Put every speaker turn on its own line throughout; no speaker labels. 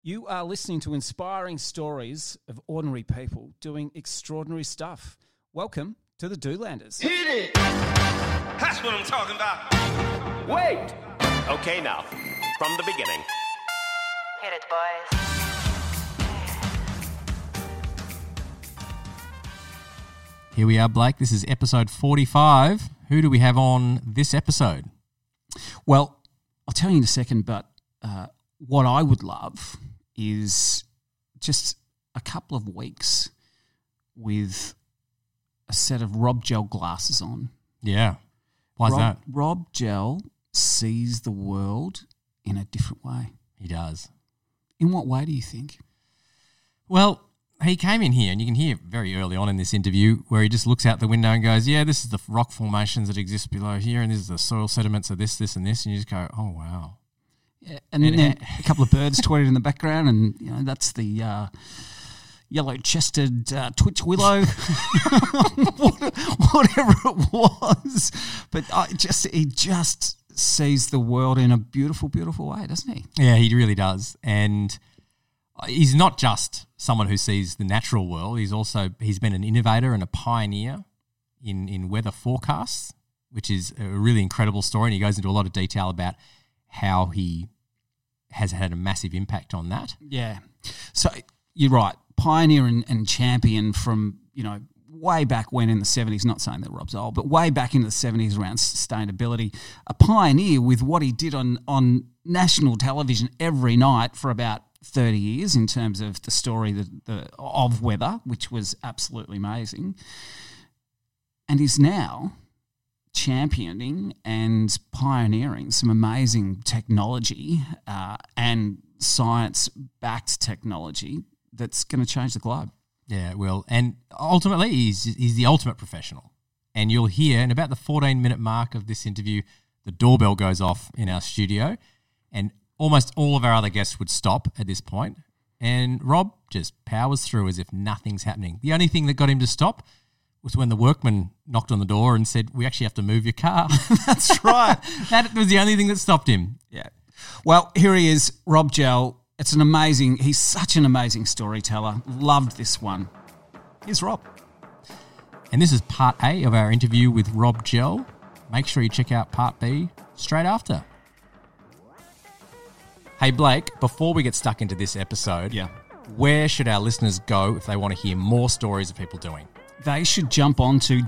You are listening to inspiring stories of ordinary people doing extraordinary stuff. Welcome to the Doolanders.
Hit it! That's what I'm talking about.
Wait! Okay, now, from the beginning.
Hit it, boys.
Here we are, Blake. This is episode 45. Who do we have on this episode?
Well, I'll tell you in a second, but what I would love is just a couple of weeks with a set of Rob Gel glasses on.
Yeah. Why is that?
Rob Gel sees the world in a different way.
He does.
In what way do you think?
Well, he came in here, and you can hear very early on in this interview where he just looks out the window and goes, yeah, this is the rock formations that exist below here, and this is the soil sediments of this, and this, and you just go, oh, wow.
Yeah, and then a couple of birds tweeted in the background, and you know that's the yellow-chested twitch willow, whatever it was. But he just sees the world in a beautiful, beautiful way, doesn't he?
Yeah, he really does. And he's not just someone who sees the natural world. He's been an innovator and a pioneer in weather forecasts, which is a really incredible story. And he goes into a lot of detail about how he has had a massive impact on that.
Yeah. So you're right. Pioneer and champion from, way back when in the 70s, not saying that Rob's old, but way back into the 70s around sustainability. A pioneer with what he did on national television every night for about 30 years in terms of the story of weather, which was absolutely amazing. And is now championing and pioneering some amazing technology and science-backed technology that's going to change the globe.
Yeah, well, and ultimately he's the ultimate professional. And you'll hear in about the 14-minute mark of this interview, the doorbell goes off in our studio, and almost all of our other guests would stop at this point, and Rob just powers through as if nothing's happening. The only thing that got him to stop was when the workman knocked on the door and said, we actually have to move your car.
That's right.
That was the only thing that stopped him.
Yeah. Well, here he is, Rob Gel. He's such an amazing storyteller. Loved this one. Here's Rob.
And this is part A of our interview with Rob Gel. Make sure you check out part B straight after. Hey, Blake, before we get stuck into this episode, where should our listeners go if they want to hear more stories of people doing?
They should jump on to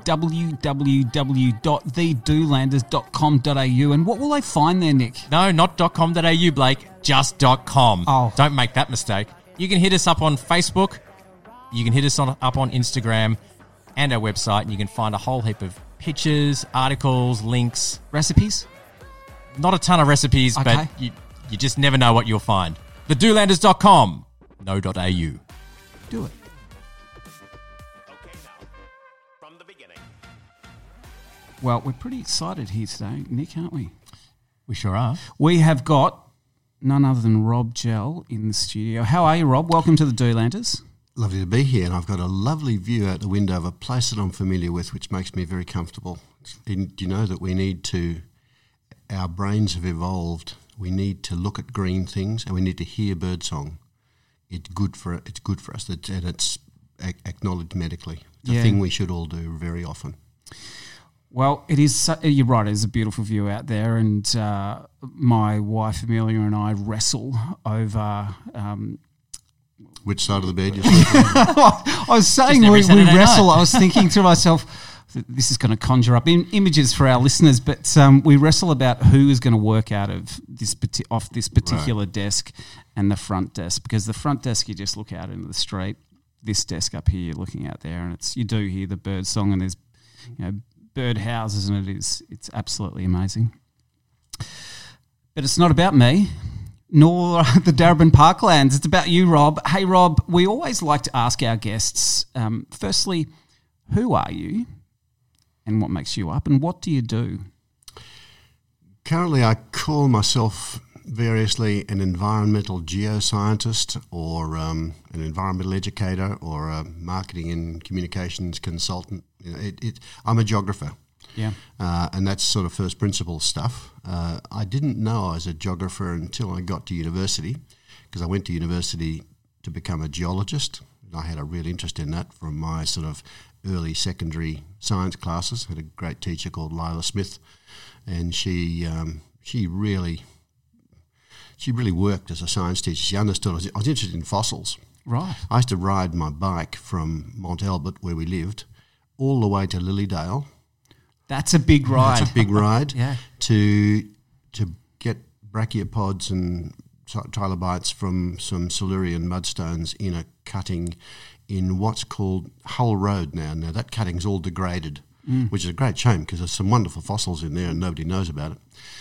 www.thedoolanders.com.au, and what will they find there, Nick?
No, not .com.au, Blake, just .com.
Oh.
Don't make that mistake. You can hit us up on Facebook, you can hit us up on Instagram and our website, and you can find a whole heap of pictures, articles, links.
Recipes?
Not a ton of recipes,
okay.
But you just never know what you'll find. Thedoolanders.com, no .au.
Do it. Well, we're pretty excited here today, Nick, aren't we?
We sure are.
We have got none other than Rob Gel in the studio. How are you, Rob? Welcome to the Doolanders.
Lovely to be here, and I've got a lovely view out the window of a place that I'm familiar with, which makes me very comfortable. Do you know that our brains have evolved. We need to look at green things, and we need to hear birdsong. It's good for us, and it's acknowledged medically. It's a thing we should all do very often.
Well, it is. You're right. It is a beautiful view out there, and my wife Amelia and I wrestle over.
Which side of the bed you're
I was saying we wrestle. I was thinking to myself, this is going to conjure up images for our listeners, but we wrestle about who is going to work out of this particular desk and the front desk, because the front desk you just look out into the street. This desk up here you're looking out there, and you do hear the bird song, and there's bird houses, and it's absolutely amazing. But it's not about me, nor the Darebin Parklands. It's about you, Rob. Hey, Rob, we always like to ask our guests, firstly, who are you and what makes you up, and what do you do?
Currently, I call myself variously an environmental geoscientist, or an environmental educator, or a marketing and communications consultant. I'm a geographer.
Yeah.
And that's sort of first principles stuff. I didn't know I was a geographer until I got to university, because I went to university to become a geologist. I had a real interest in that from my sort of early secondary science classes. I had a great teacher called Lila Smith, and she really worked as a science teacher. She understood. I was interested in fossils.
Right.
I used to ride my bike from Mont Albert, where we lived, all the way to Lilydale.
That's a big ride.
That's a big ride.
Yeah.
To get brachiopods and trilobites from some Silurian mudstones in a cutting in what's called Hull Road now. Now, that cutting's all degraded, which is a great shame because there's some wonderful fossils in there and nobody knows about it.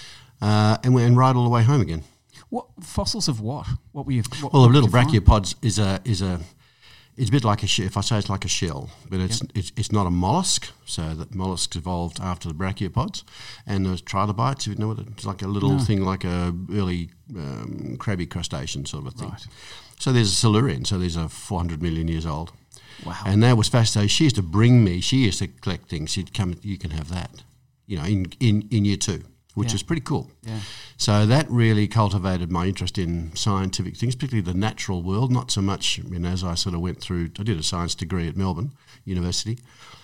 And ride all the way home again.
What fossils of what? What were you? What,
Well,
what
the little
did you find?
brachiopods it's a bit like a shell. If I say it's like a shell, but it's not a mollusk. So that mollusks evolved after the brachiopods, and those trilobites. You know what? It's like a little thing, like a early crabby crustacean sort of a thing.
Right.
So there's a Silurian. So these are 400 million years old.
Wow.
And that was fascinating. She used to bring me. She used to collect things. She'd come. You can have that. You know, in year 2. Which
Yeah.
is pretty cool.
Yeah.
So that really cultivated my interest in scientific things, particularly the natural world, not so much, as I sort of went through, I did a science degree at Melbourne University,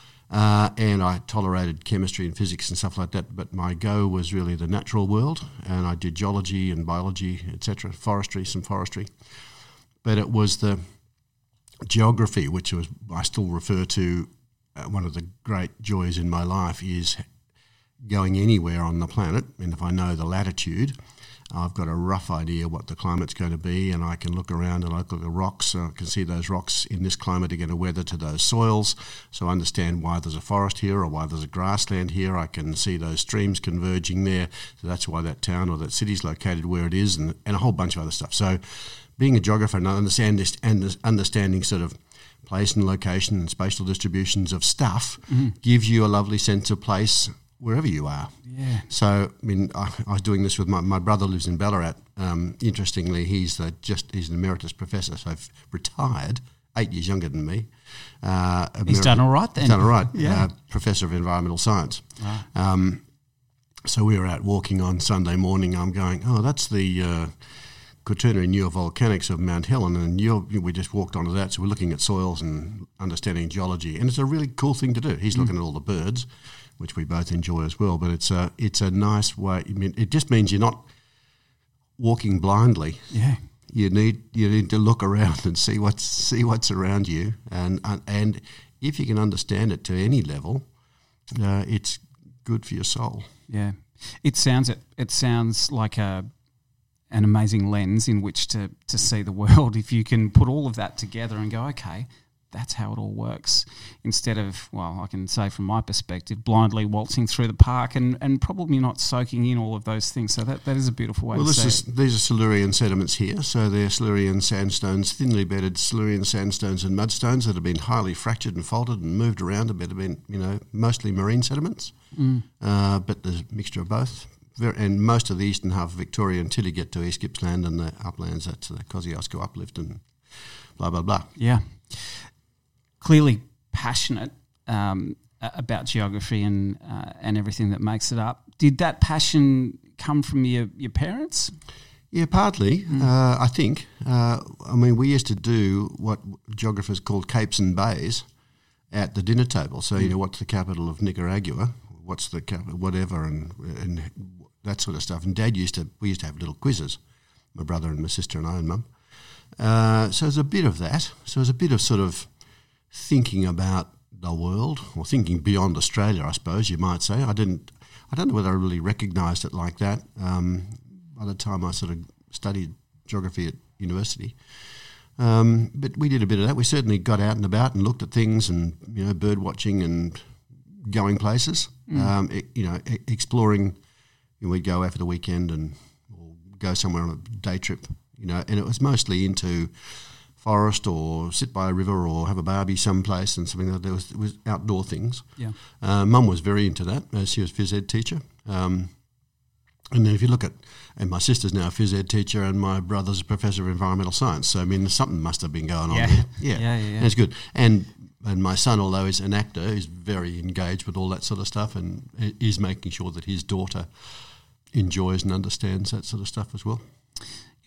and I tolerated chemistry and physics and stuff like that, but my go was really the natural world, and I did geology and biology, etc., some forestry. But it was the geography, which I still refer to, one of the great joys in my life is going anywhere on the planet, and if I know the latitude, I've got a rough idea what the climate's going to be, and I can look around and I look at the rocks, and I can see those rocks in this climate are going to weather to those soils, so I understand why there's a forest here or why there's a grassland here. I can see those streams converging there, so that's why that town or that city's located where it is, and a whole bunch of other stuff. So being a geographer and understanding sort of place and location and spatial distributions of stuff gives you a lovely sense of place wherever you are.
Yeah.
So, I was doing this with my brother lives in Ballarat. Interestingly, he's an emeritus professor, so retired, 8 years younger than me.
He's done all right then.
He's done all right.
Yeah.
Professor of environmental science.
Wow.
So we were out walking on Sunday morning. I'm going, that's the Quaternary Neovolcanics of Mount Helen, and we just walked onto that. So we're looking at soils and understanding geology, and it's a really cool thing to do. He's looking at all the birds, which we both enjoy as well. But it's a nice way. It just means you're not walking blindly.
Yeah.
You need to look around and see what's around you, and if you can understand it to any level, it's good for your soul.
Yeah. It sounds like an amazing lens in which to see the world. If you can put all of that together and go, okay, that's how it all works, instead of, well, I can say from my perspective, blindly waltzing through the park and probably not soaking in all of those things. So that is a beautiful way to see it.
These are Silurian sediments here. So they're Silurian sandstones, thinly bedded Silurian sandstones and mudstones that have been highly fractured and faulted and moved around a bit, have been, mostly marine sediments, but there's a mixture of both. And most of the eastern half of Victoria until you get to East Gippsland and the uplands, that's the Kosciuszko uplift and blah, blah, blah.
Yeah. Clearly passionate about geography and everything that makes it up. Did that passion come from your parents?
Yeah, partly, I think. We used to do what geographers called capes and bays at the dinner table. So, what's the capital of Nicaragua? What's the capital, whatever, and that sort of stuff. And we used to have little quizzes, my brother and my sister and I and Mum. So there's a bit of that. So there's a bit of sort of thinking about the world, or thinking beyond Australia, I suppose you might say. I don't know whether I really recognised it like that by the time I sort of studied geography at university. But we did a bit of that. We certainly got out and about and looked at things, and bird watching and going places. Exploring. We'd go out for the weekend or go somewhere on a day trip. And it was mostly into forest or sit by a river or have a barbie someplace and something like that. It was outdoor things.
Yeah.
Mum was very into that. She was a phys ed teacher. And then if you look at, and my sister's now a phys ed teacher and my brother's a professor of environmental science. So, something must have been going on there. Yeah.
Yeah.
It's good. And my son, although he's an actor, is very engaged with all that sort of stuff and is making sure that his daughter enjoys and understands that sort of stuff as well.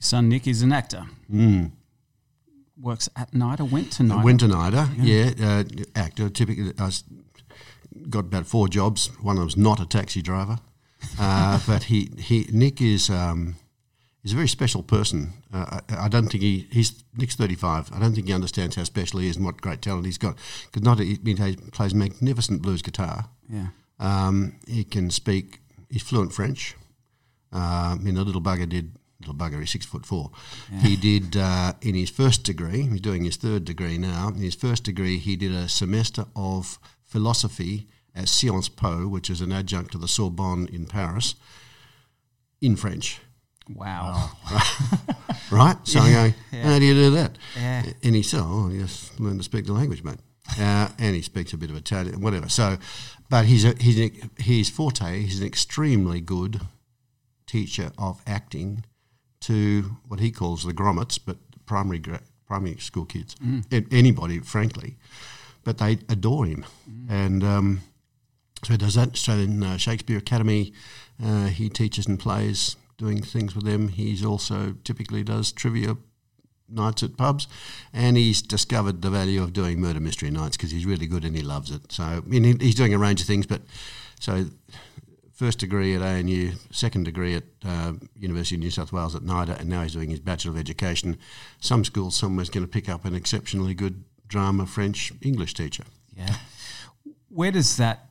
son Nick is an actor. Works at NIDA, went to NIDA.
Went to NIDA, actor. Typically, got about 4 jobs. One of them was not a taxi driver. But Nick is a very special person. I don't think Nick's 35. I don't think he understands how special he is and what great talent he's got. Because he plays magnificent blues guitar.
Yeah.
He can speak. He's fluent French. The little bugger, he's 6'4". Yeah. He did in his first degree. He's doing his 3rd degree now. In his first degree, he did a semester of philosophy at Sciences Po, which is an adjunct to the Sorbonne in Paris, in French.
Wow.
Right? So I'm going, how do you do that?
Yeah.
And he said, you just learn to speak the language, mate. And he speaks a bit of Italian, whatever. So, but his forte, he's an extremely good teacher of acting to what he calls the grommets, but primary school kids, anybody, frankly. But they adore him. And so he does that. So in Shakespeare Academy, he teaches and plays, doing things with them. He's also typically does trivia nights at pubs, and he's discovered the value of doing murder mystery nights because he's really good and he loves it. So he's doing a range of things, but so first degree at ANU, 2nd degree at University of New South Wales at NIDA, and now he's doing his Bachelor of Education. Some school somewhere's going to pick up an exceptionally good drama, French, English teacher.
Yeah. Where does that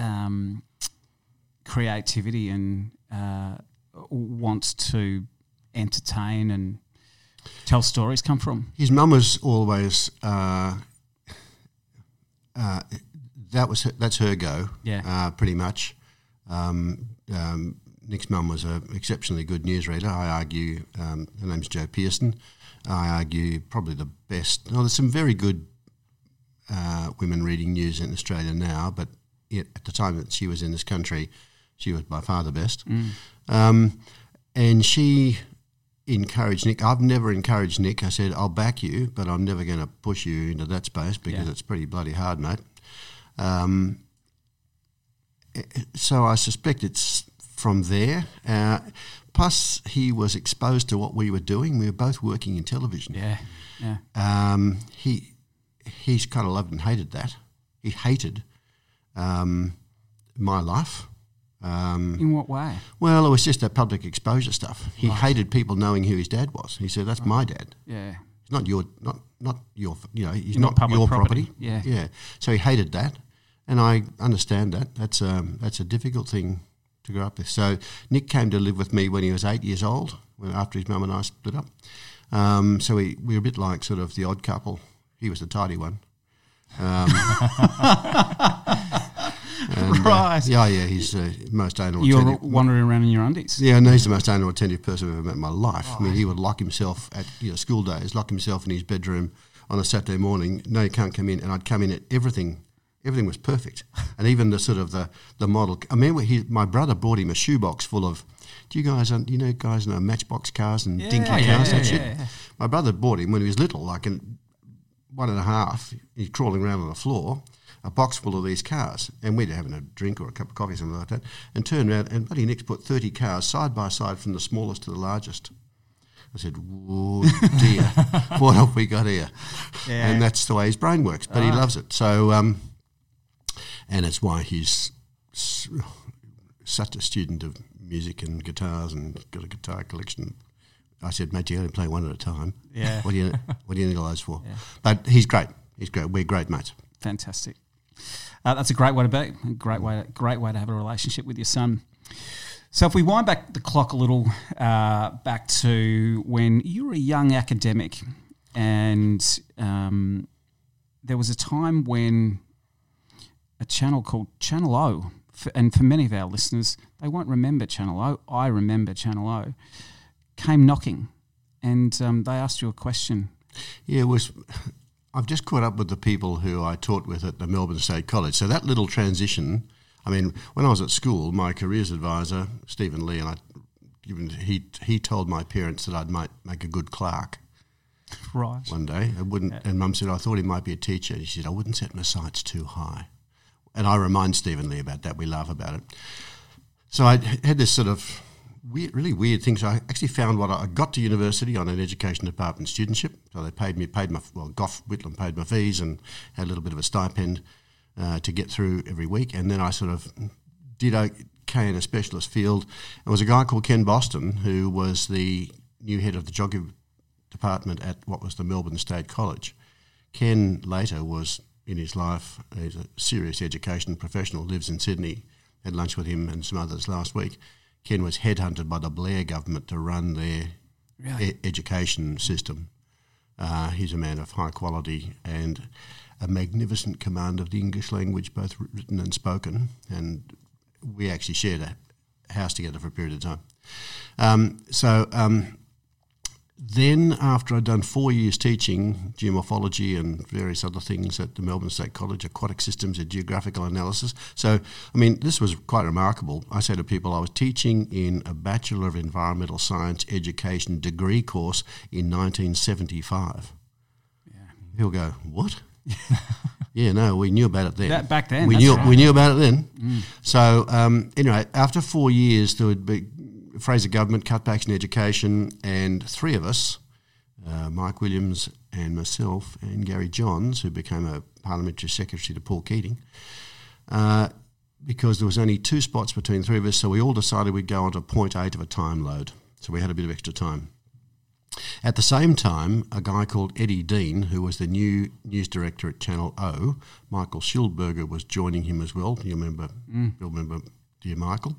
creativity and wants to entertain and tell stories come from?
His mum was always that's her go.
Yeah.
Pretty much. Nick's mum was an exceptionally good newsreader. I argue her name's Jo Pearson. I argue probably the best. There's some very good women reading news in Australia now, but at the time that she was in this country, she was by far the best. And she encouraged Nick. I've never encouraged Nick. I said, I'll back you, but I'm never going to push you into that space because it's pretty bloody hard, mate. So I suspect it's from there. Plus, he was exposed to what we were doing. We were both working in television.
Yeah.
He's kind of loved and hated that. He hated my life.
In what way?
Well, it was just that public exposure stuff. He hated people knowing who his dad was. He said, "That's my dad.
Yeah,
he's not your, he's
not
not your property.
Yeah.
So he hated that, and I understand that. That's a difficult thing to grow up with. So Nick came to live with me when he was 8 years old, after his mum and I split up. So we were a bit like sort of the odd couple. He was the tidy one. And,
right.
He's the most anal
You're
attentive.
wandering around in your undies.
Yeah, no, he's the most anal attentive person I've ever met in my life. I mean, he would lock himself at school days, lock himself in his bedroom on a Saturday morning. No, you can't come in. And I'd come in at everything was perfect. And even the sort of the model. I remember my brother brought him a shoebox full of, do you guys know Matchbox cars and dinky cars and shit? Yeah. My brother bought him when he was little, like in 1.5, he's crawling around on the floor, a box full of these cars, and we'd having a drink or a cup of coffee, something like that, and turned around, and Buddy Nick's put 30 cars side by side from the smallest to the largest. I said, "Whoa, dear, what have we got here?" Yeah. And that's the way his brain works, but he loves it. So, and it's why he's such a student of music and guitars and got a guitar collection. I said, "Mate, you only play one at a time.
Yeah.
What do you need all those for?" Yeah. But he's great. He's great. We're great mates.
Fantastic. That's a great way to be. A great way to have a relationship with your son. So if we wind back the clock a little, back to when you were a young academic, and there was a time when a channel called Channel O, and for many of our listeners, they won't remember Channel O. I remember Channel O. Came knocking, and they asked you a question.
Yeah, it was. I've just caught up with the people who I taught with at the Melbourne State College. So that little transition, I mean, when I was at school, my careers advisor, Stephen Lee, and he told my parents that I might make a good clerk.
Right.
One day. I wouldn't, and Mum said, I thought he might be a teacher. He said, I wouldn't set my sights too high. And I remind Stephen Lee about that. We laugh about it. So I had this sort of really weird things. I actually found what I got to university on an education department studentship. So they Gough Whitlam paid my fees and had a little bit of a stipend to get through every week. And then I sort of did okay in a specialist field. There was a guy called Ken Boston who was the new head of the geography department at what was the Melbourne State College. Ken later was, in his life, he's a serious education professional, lives in Sydney. Had lunch with him and some others last week. Ken was headhunted by the Blair government to run their education system. He's a man of high quality and a magnificent command of the English language, both written and spoken. And we actually shared a house together for a period of time. Then, after I'd done 4 years teaching geomorphology and various other things at the Melbourne State College, aquatic systems and geographical analysis. So, I mean, this was quite remarkable. I say to people, I was teaching in a Bachelor of Environmental Science Education degree course in 1975. Yeah. People go, what? Yeah, no, we knew about it then.
Back then,
we knew about it then. So, anyway, after 4 years, there would be Fraser government cutbacks in education, and three of us, Mike Williams and myself and Gary Johns, who became a parliamentary secretary to Paul Keating, because there was only 2 spots between the three of us, so we all decided we'd go on to 0.8 of a time load. So we had a bit of extra time. At the same time, a guy called Eddie Dean, who was the new news director at Channel O, Michael Schildberger was joining him as well. You'll remember dear Michael.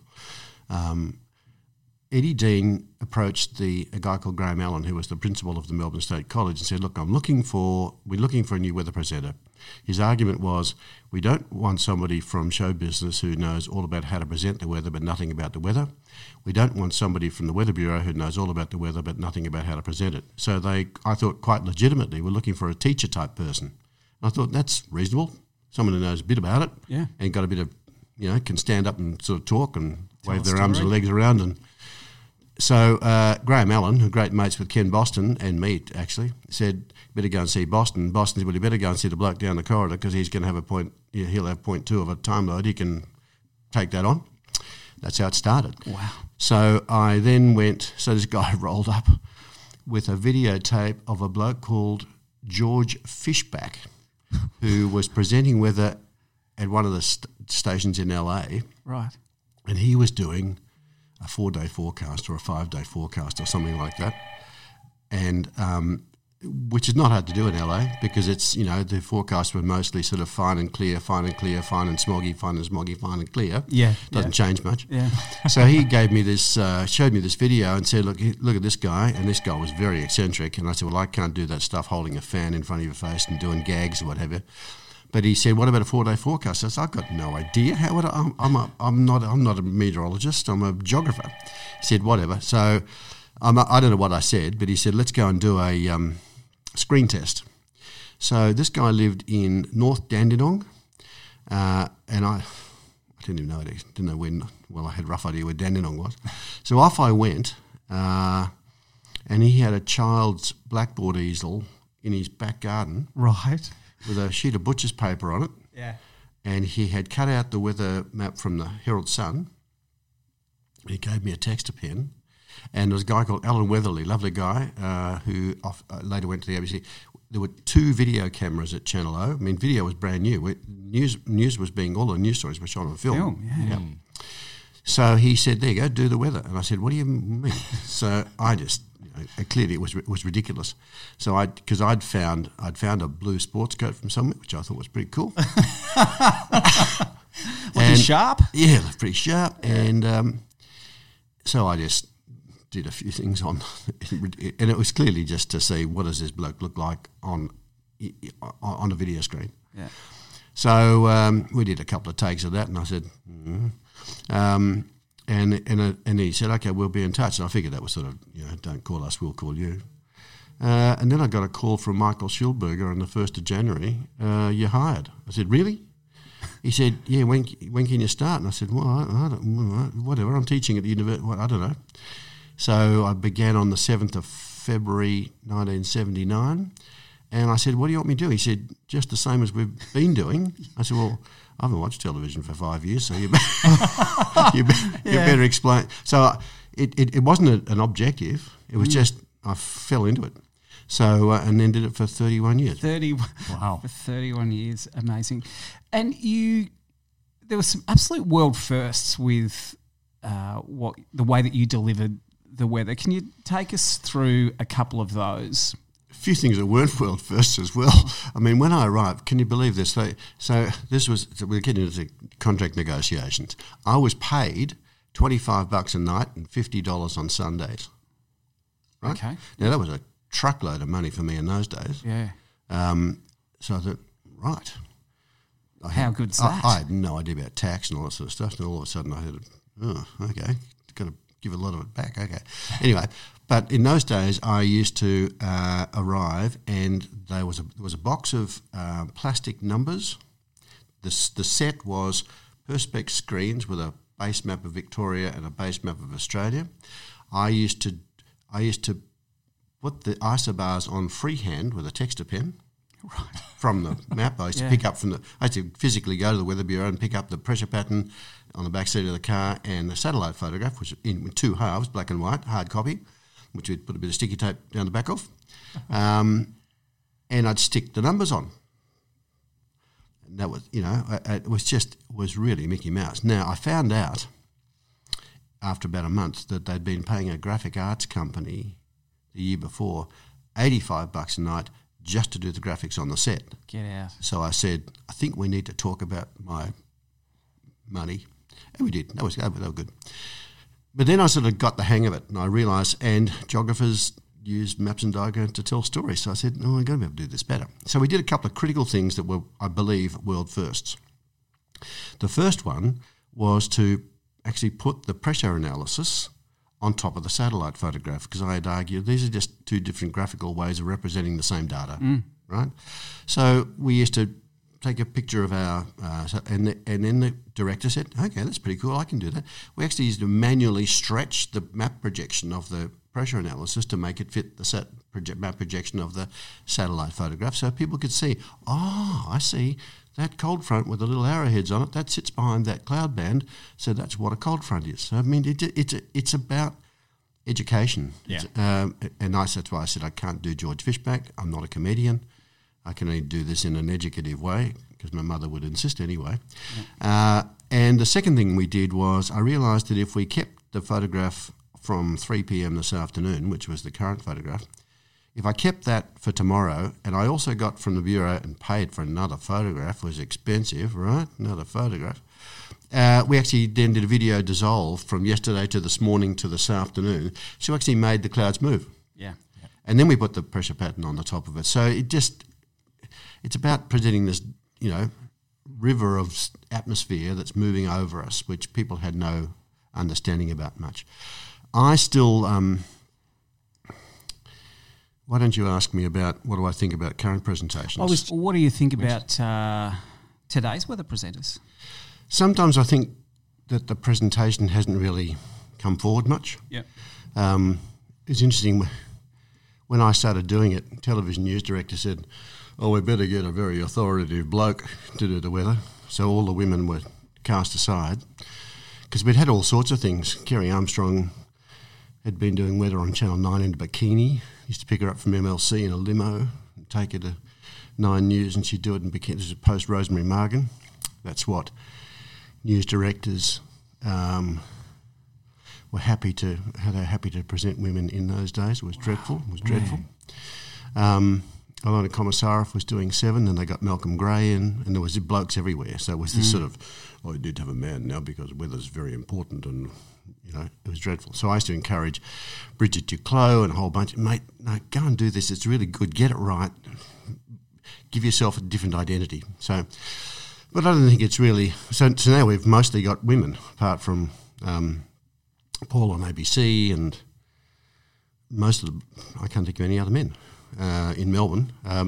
Eddie Dean approached a guy called Graham Allen, who was the principal of the Melbourne State College, and said, look, we're looking for a new weather presenter. His argument was, we don't want somebody from show business who knows all about how to present the weather but nothing about the weather. We don't want somebody from the Weather Bureau who knows all about the weather but nothing about how to present it. So I thought quite legitimately, we're looking for a teacher type person. And I thought, that's reasonable. Someone who knows a bit about it and got a bit of, can stand up and sort of talk and wave their arms and legs around. And so Graham Allen, who great mates with Ken Boston and me actually, said, better go and see Boston. Boston said, well, you better go and see the bloke down the corridor because he's going to have he'll have 0.2 of a time load. He can take that on. That's how it started.
Wow.
So I then so this guy rolled up with a videotape of a bloke called George Fishback, who was presenting weather at one of the stations in LA.
Right.
And he was doing a 4-day forecast or a 5-day forecast or something like that. And which is not hard to do in LA because it's, the forecasts were mostly sort of fine and clear, fine and clear, fine and smoggy, fine and smoggy, fine and clear.
Yeah.
Doesn't change much.
Yeah.
So he gave me this, showed me this video and said, look at this guy. And this guy was very eccentric. And I said, well, I can't do that stuff holding a fan in front of your face and doing gags or what have you. But he said, what about a 4-day forecast? I said, I've got no idea. How would I'm not a meteorologist. I'm a geographer. He said, whatever. So I don't know what I said, but he said, let's go and do a screen test. So this guy lived in North Dandenong, and I didn't even know it. Didn't know when. Well, I had a rough idea where Dandenong was. So off I went, and he had a child's blackboard easel in his back garden.
Right.
With a sheet of butcher's paper on it.
Yeah.
And he had cut out the weather map from the Herald Sun. He gave me a texter pen. And there was a guy called Alan Weatherly, lovely guy, who later went to the ABC. There were 2 video cameras at Channel O. I mean, video was brand new. News was all the news stories were shot on film.
Yeah.
So he said, there you go, do the weather. And I said, what do you mean? So I just... clearly it was ridiculous. So because I'd found a blue sports coat from somewhere, which I thought was pretty cool.
Looking sharp?
Yeah, pretty sharp. And so I just did a few things on, and it was clearly just to see what does this bloke look like on a video screen.
Yeah.
So we did a couple of takes of that, and I said, And he said, okay, we'll be in touch. And I figured that was sort of, don't call us, we'll call you. And then I got a call from Michael Schildberger on the 1st of January, you're hired. I said, really? He said, yeah, when can you start? And I said, well, I don't, whatever, I'm teaching at the university, I don't know. So I began on the 7th of February 1979. And I said, what do you want me to do? He said, just the same as we've been doing. I said, well, I haven't watched television for 5 years, so you better explain. So it wasn't an objective. It was just I fell into it. So and then did it for 31 years.
Wow.
For 31 years, amazing. And there were some absolute world firsts with the way that you delivered the weather. Can you take us through a couple of those?
A few things that weren't world firsts as well. I mean, when I arrived, can you believe this? So we're getting into contract negotiations. I was paid $25 a night and $50 on Sundays. Right?
Okay.
Now that was a truckload of money for me in those days.
Yeah.
So I thought, right.
How good's that?
I had no idea about tax and all that sort of stuff. And all of a sudden I heard, oh, okay, got to give a lot of it back. Okay. Anyway, but in those days I used to arrive and there was a box of plastic numbers. The set was Perspex screens with a base map of Victoria and a base map of Australia. I used to put the isobars on freehand with a texter pen.
Right.
From the map. I used to pick up I used to physically go to the Weather Bureau and pick up the pressure pattern on the back seat of the car and the satellite photograph, which was in two halves, black and white, hard copy, which we'd put a bit of sticky tape down the back of. And I'd stick the numbers on. And that was, it was really Mickey Mouse. Now, I found out after about a month that they'd been paying a graphic arts company the year before $85 a night just to do the graphics on the set.
Get out.
So I said, I think we need to talk about my money. And we did. They were good. But then I sort of got the hang of it and I realised, and geographers use maps and diagrams to tell stories. So I said, we're going to be able to do this better. So we did a couple of critical things that were, I believe, world firsts. The first one was to actually put the pressure analysis on top of the satellite photograph, because I had argued these are just two different graphical ways of representing the same data, right? So we used to take a picture of our, and then the director said, okay, that's pretty cool, I can do that. We actually used to manually stretch the map projection of the pressure analysis to make it fit the map projection of the satellite photograph, so people could see, I see that cold front with the little arrowheads on it, that sits behind that cloud band, so that's what a cold front is. So, I mean, it's about education.
Yeah.
And that's why I said I can't do George Fishback. I'm not a comedian. I can only do this in an educative way, because my mother would insist anyway. Yeah. And the second thing we did was I realised that if we kept the photograph from 3 p.m. this afternoon, which was the current photograph, if I kept that for tomorrow, and I also got from the Bureau and paid for another photograph, was expensive, right? Another photograph. We actually then did a video dissolve from yesterday to this morning to this afternoon. So we actually made the clouds move.
Yeah.
And then we put the pressure pattern on the top of it. So it's about presenting this, river of atmosphere that's moving over us, which people had no understanding about much. I still... why don't you ask me about what do I think about current presentations?
What do you think about today's weather presenters?
Sometimes I think that the presentation hasn't really come forward much.
Yeah.
It's interesting, when I started doing it, television news director said, we better get a very authoritative bloke to do the weather. So all the women were cast aside, because we'd had all sorts of things. Kerry Armstrong had been doing weather on Channel 9 in a bikini. Used to pick her up from MLC in a limo and take her to 9 News, and she'd do it in bikini. This is post Rosemary Margan. That's what news directors were happy to present women in those days. It was dreadful. It was dreadful. Ilona Komisarov was doing 7, and they got Malcolm Gray in, and there was blokes everywhere. So it was this sort of, you need to have a man now because weather's very important, and it was dreadful. So I used to encourage Bridget Duclos and a whole bunch. Mate, no, go and do this. It's really good. Get it right. Give yourself a different identity. So, but I don't think it's really... So now we've mostly got women, apart from Paul on ABC and most of them, I can't think of any other men in Melbourne.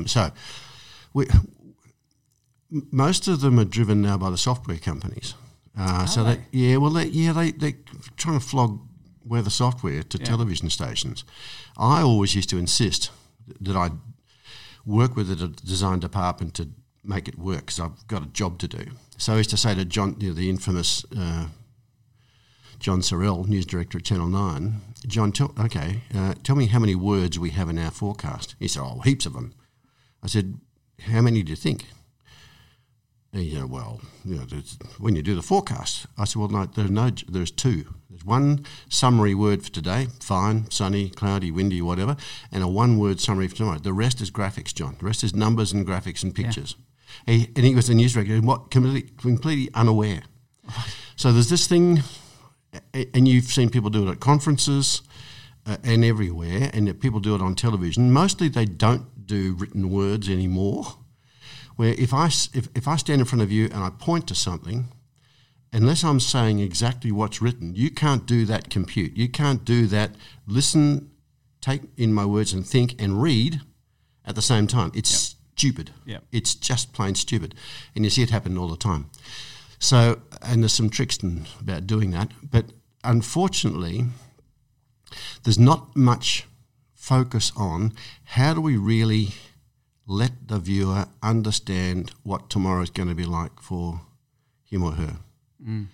Most of them are driven now by the software companies. They're trying to flog weather software to television stations. I always used to insist that I work with the design department to make it work, because I've got a job to do. So I used to say to John, the infamous John Sorrell, news director at Channel 9. John, tell me how many words we have in our forecast. He said, heaps of them. I said, how many do you think? He said, when you do the forecast. I said, well, no, there's two. There's one summary word for today, fine, sunny, cloudy, windy, whatever, and a one-word summary for tomorrow. The rest is graphics, John. The rest is numbers and graphics and pictures. Yeah. He was a news director, completely unaware. So there's this thing, and you've seen people do it at conferences and everywhere, and people do it on television. Mostly they don't do written words anymore, where if I stand in front of you and I point to something, unless I'm saying exactly what's written, you can't do that compute. You can't do that listen, take in my words and think and read at the same time. It's stupid. Yep. It's just plain stupid. And you see it happen all the time. So, and there's some tricks about doing that. But unfortunately, there's not much focus on how do we really let the viewer understand what tomorrow is going to be like for him or her. Mm.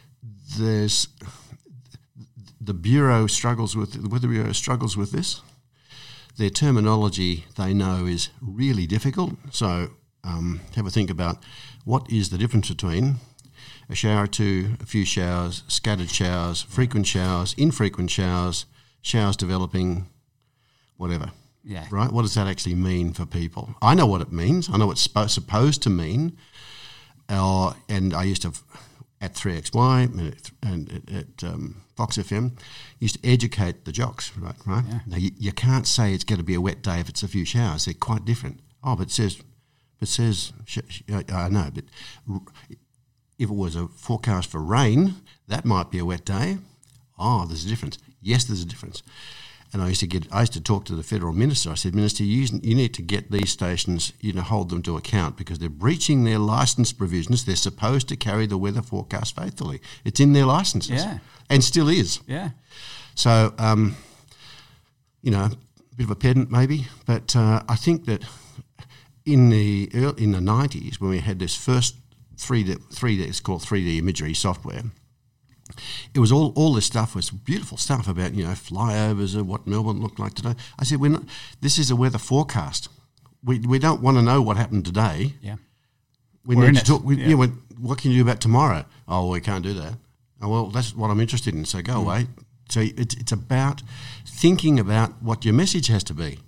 The Bureau struggles with the Weather Bureau struggles with this. Their terminology, they know, is really difficult. So have a think about what is the difference between a shower or two, a few showers, scattered showers, frequent showers, infrequent showers, showers developing, whatever.
Yeah.
Right? What does that actually mean for people? I know what it means. I know what it's supposed to mean. And I used to, at 3XY and at Fox FM, used to educate the jocks, right? Yeah. Now, you can't say it's going to be a wet day if it's a few showers. They're quite different. But it says, I know, but if it was a forecast for rain, that might be a wet day. There's a difference. Yes, there's a difference. And I used to talk to the federal minister. I said, Minister, you need to get these stations, hold them to account because they're breaching their licence provisions. They're supposed to carry the weather forecast faithfully. It's in their licences, and still is.
Yeah.
So, a bit of a pedant maybe, but I think that in the 90s when we had this first 3D, it's called 3D imagery software. It was all this stuff was beautiful stuff about flyovers and what Melbourne looked like today. I said, this is a weather forecast. We don't want to know what happened today.
Yeah,
we need to talk. What can you do about tomorrow? We can't do that. Well, that's what I'm interested in. So go away. So it's about thinking about what your message has to be.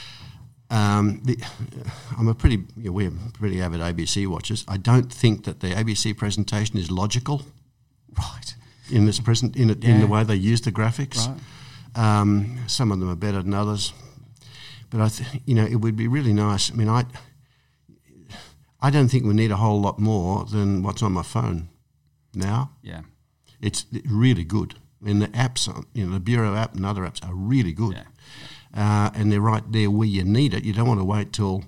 We're pretty avid ABC watchers. I don't think that the ABC presentation is logical.
Right.
In this in the way they use the graphics,
right.
Some of them are better than others, but it would be really nice. I mean, I don't think we need a whole lot more than what's on my phone now.
Yeah,
it's really good. I mean, the apps, the Bureau app and other apps are really good, and they're right there where you need it. You don't want to wait till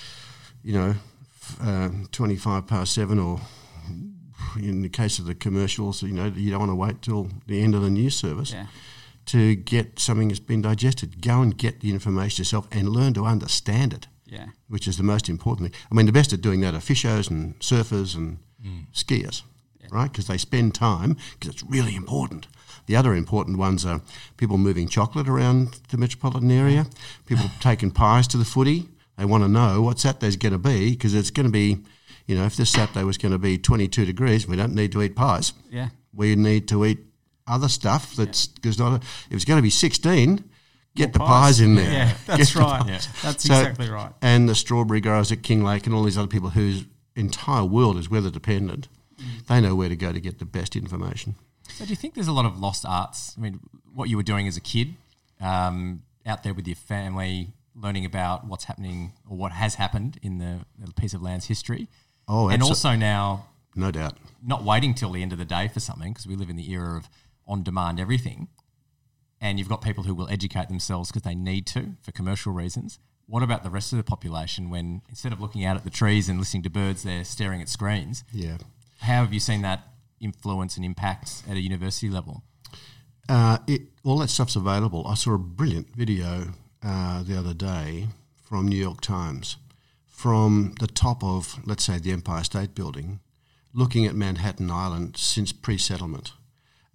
7:25 or. In the case of the commercials, you don't want to wait till the end of the news service to get something that's been digested. Go and get the information yourself and learn to understand it, which is the most important thing. I mean, the best at doing that are fishers and surfers and skiers, right? Because they spend time, because it's really important. The other important ones are people moving chocolate around the metropolitan area, people taking pies to the footy. They want to know what Saturday's going to be, because it's going to be... if this Saturday was going to be 22 degrees, we don't need to eat pies.
Yeah.
We need to eat other stuff if it's going to be 16, get the pies in there.
Yeah, that's right. That's exactly right.
And the strawberry growers at Kinglake and all these other people whose entire world is weather dependent, they know where to go to get the best information.
So do you think there's a lot of lost arts? I mean, what you were doing as a kid, out there with your family, learning about what's happening or what has happened in the piece of land's history. And also now,
no doubt,
not waiting till the end of the day for something, because we live in the era of on-demand everything, and you've got people who will educate themselves because they need to for commercial reasons. What about the rest of the population when instead of looking out at the trees and listening to birds, they're staring at screens?
Yeah.
How have you seen that influence and impact at a university level?
All that stuff's available. I saw a brilliant video the other day from New York Times, from the top of, let's say, the Empire State Building, looking at Manhattan Island since pre-settlement.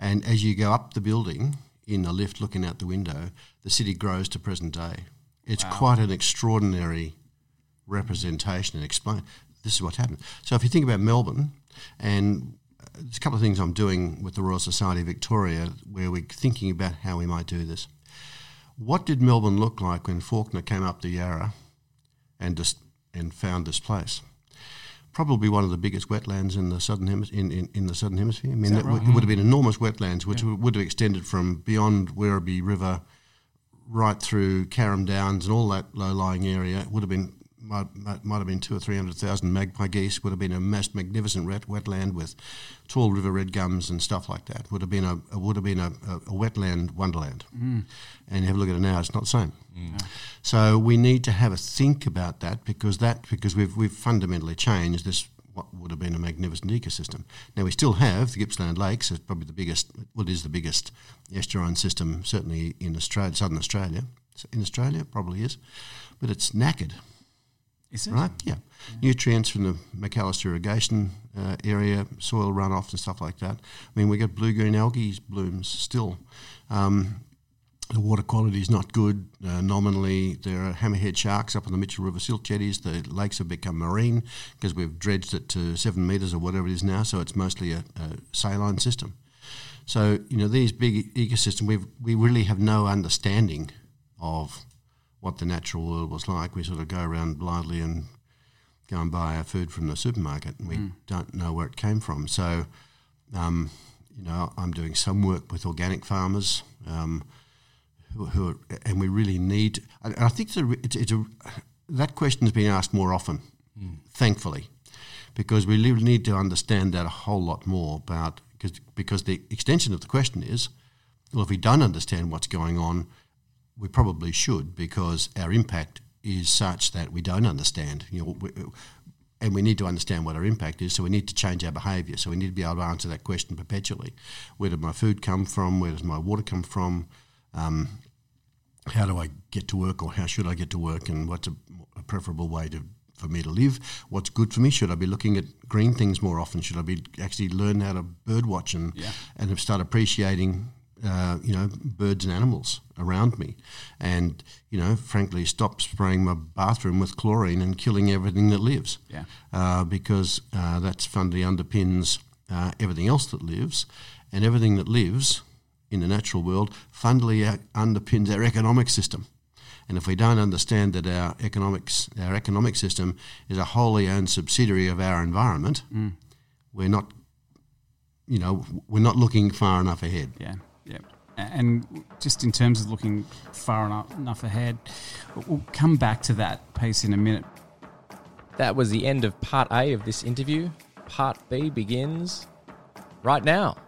And as you go up the building in the lift looking out the window, the city grows to present day. It's quite an extraordinary representation and explain. This is what happened. So if you think about Melbourne, and there's a couple of things I'm doing with the Royal Society of Victoria where we're thinking about how we might do this. What did Melbourne look like when Faulkner came up the Yarra and found this place? Probably one of the biggest wetlands in the southern in the southern hemisphere. I mean, it would have been enormous wetlands, which would have extended from beyond Werribee River right through Carrum Downs and all that low-lying area. It would have been might have been 200,000 or 300,000 magpie geese. Would have been a magnificent wetland with tall river red gums and stuff like that. Would have been a wetland wonderland. And you have a look at it now; it's not the same. So we need to have a think about that because we've fundamentally changed this. What would have been a magnificent ecosystem. Now we still have the Gippsland Lakes. It's probably the biggest. Well, it is the biggest estuarine system, certainly in Australia, southern Australia. In Australia, it probably is, but it's knackered.
Is it?
Right? Yeah. Nutrients from the McAllister irrigation area, soil runoff and stuff like that. I mean, we get blue-green algae blooms still. The water quality is not good. Nominally, there are hammerhead sharks up on the Mitchell River silt jetties. The lakes have become marine because we've dredged it to 7 metres or whatever it is now, so it's mostly a saline system. So, these big ecosystems, we really have no understanding of what the natural world was like. We sort of go around blindly and go and buy our food from the supermarket, and we don't know where it came from. So, I'm doing some work with organic farmers, and we really need. And I think that question has been asked more often, thankfully, because we really need to understand that a whole lot more about because the extension of the question is, well, if we don't understand what's going on, we probably should, because our impact is such that we don't understand. And we need to understand what our impact is, so we need to change our behaviour. So we need to be able to answer that question perpetually. Where did my food come from? Where does my water come from? How do I get to work, or how should I get to work, and what's a preferable way for me to live? What's good for me? Should I be looking at green things more often? Should I be actually learn how to bird watch and start appreciating birds and animals around me, and frankly, stop spraying my bathroom with chlorine and killing everything that lives. Because that's fundamentally underpins everything else that lives, and everything that lives in the natural world fundamentally underpins our economic system. And if we don't understand that our economic system is a wholly owned subsidiary of our environment, we're not looking far enough ahead.
Yeah. And just in terms of looking far enough ahead, we'll come back to that piece in a minute.
That was the end of part A of this interview. Part B begins right now.